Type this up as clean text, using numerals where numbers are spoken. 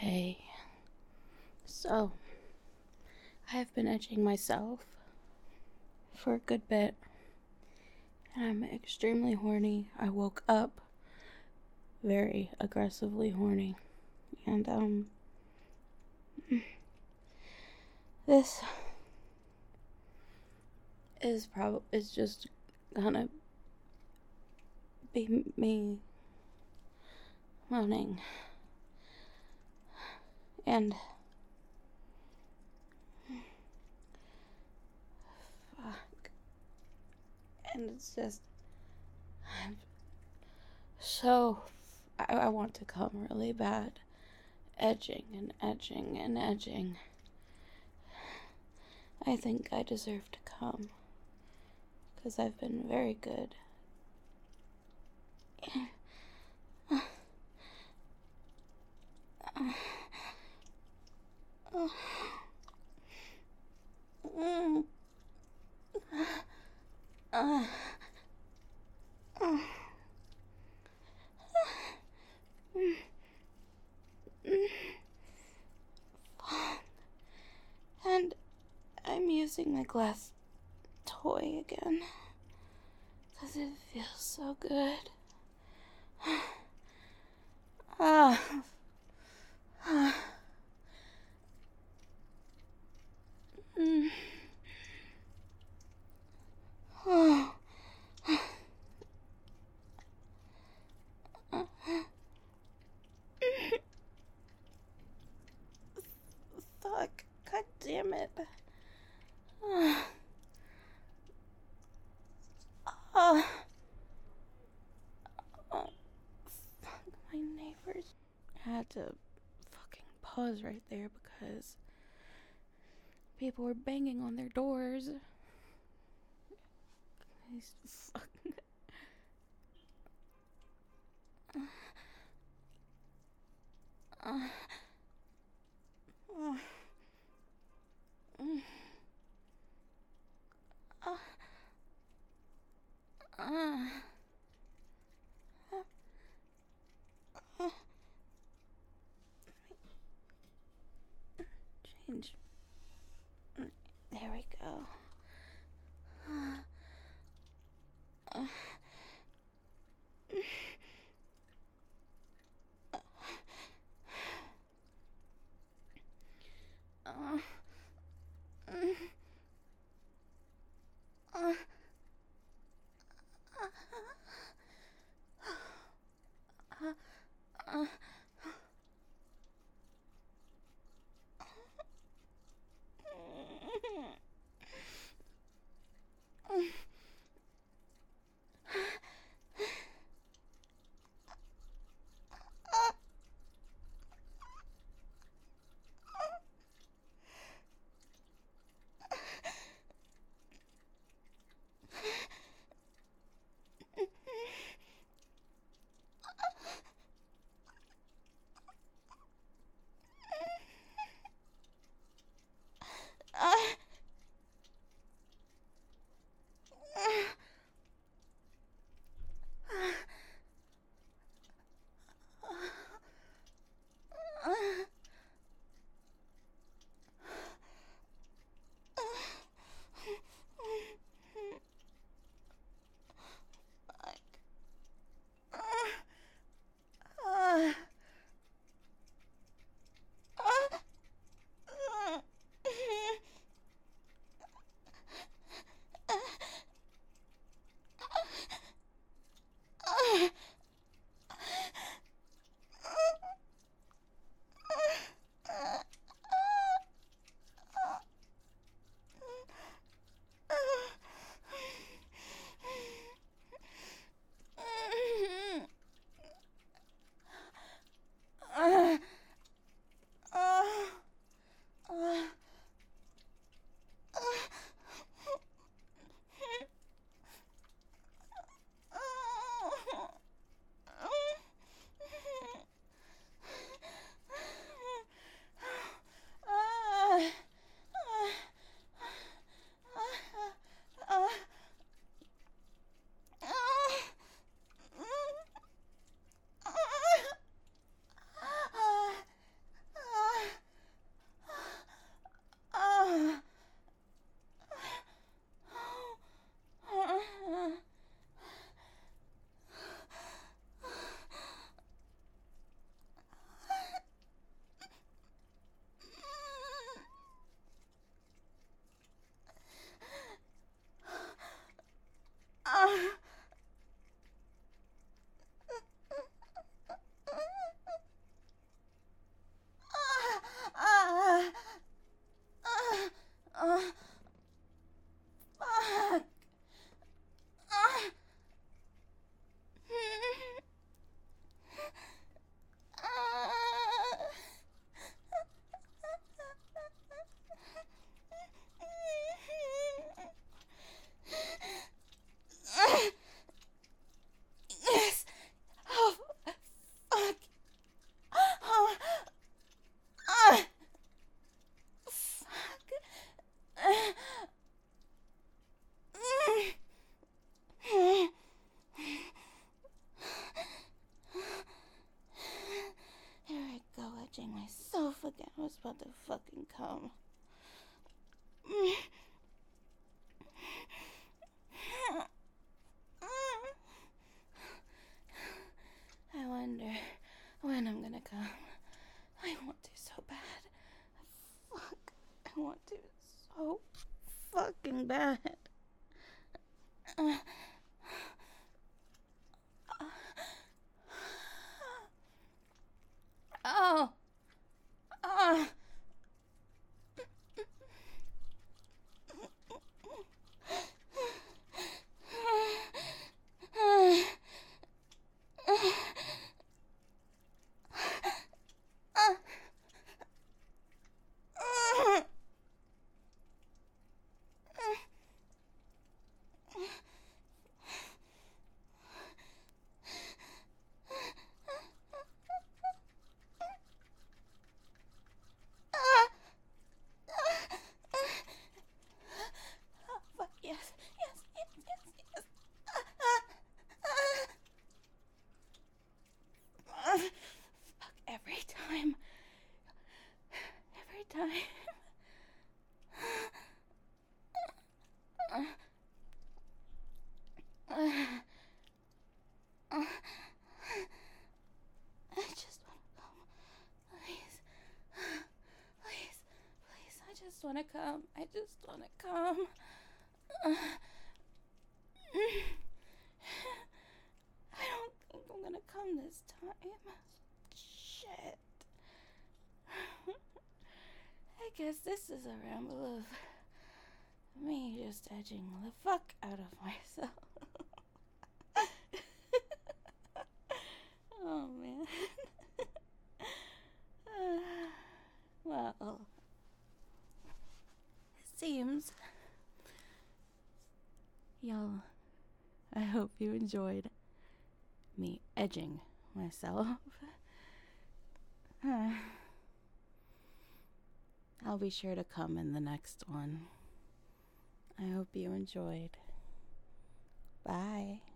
Okay, so I have been edging myself for a good bit, and I'm extremely horny. I woke up very aggressively horny, and this is just gonna be me moaning, and fuck, and it's just I'm so I want to come really bad, edging and edging and edging. I think I deserve to come because I've been very good. And I'm using my glass toy again because it feels so good. Ah. Oh. Fuck. God damn it. Oh. Oh. Fuck my neighbors. I had to fucking pause right there because people were banging on their doors. These fucking. Change. There we go. I was about to fucking come. I wonder when I'm gonna come. I want to so bad. Fuck. I want to so fucking bad. Oh. Fuck yes, yes, yes, yes, yes. Fuck every time. Every time. I just want to come. Please. Please. Please. I just want to come. I just want to come. I don't think I'm gonna come this time. Shit. I guess this is a ramble of me just edging the fuck out of myself. Oh man. Well, it seems y'all, I hope you enjoyed me edging myself. I'll be sure to come in the next one. I hope you enjoyed. Bye.